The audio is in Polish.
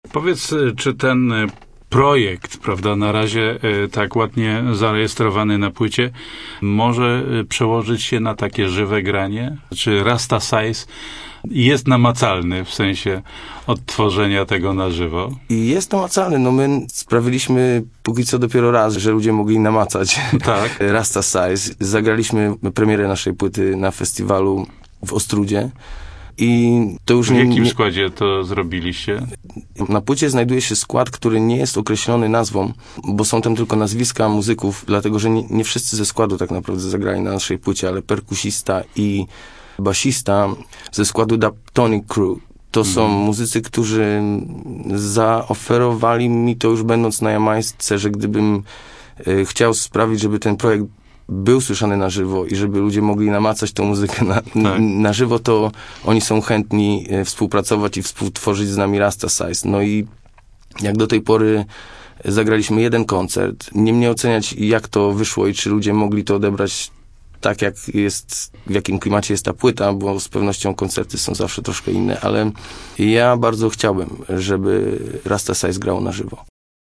Powiedz, czy ten projekt, prawda, na razie tak ładnie zarejestrowany na płycie, może przełożyć się na takie żywe granie? Czy Rasta Size jest namacalny w sensie odtworzenia tego na żywo? I jest namacalny. No my sprawiliśmy póki co dopiero raz, że ludzie mogli namacać Tak. Rasta Size. Zagraliśmy premierę naszej płyty na festiwalu w Ostródzie. I to już W jakim składzie to zrobiliście? Na płycie znajduje się skład, który nie jest określony nazwą, bo są tam tylko nazwiska muzyków, dlatego że nie wszyscy ze składu tak naprawdę zagrali na naszej płycie, ale perkusista i basista ze składu Daptonic Crew. To są muzycy, którzy zaoferowali mi to już będąc na Jamajce, że gdybym chciał sprawić, żeby ten projekt był słyszany na żywo i żeby ludzie mogli namacać tą muzykę na żywo, to oni są chętni współpracować i współtworzyć z nami Rasta Size. No i jak do tej pory zagraliśmy jeden koncert. Nie mnie oceniać, jak to wyszło i czy ludzie mogli to odebrać tak, jak jest, w jakim klimacie jest ta płyta, bo z pewnością koncerty są zawsze troszkę inne, ale ja bardzo chciałbym, żeby Rasta Size grał na żywo.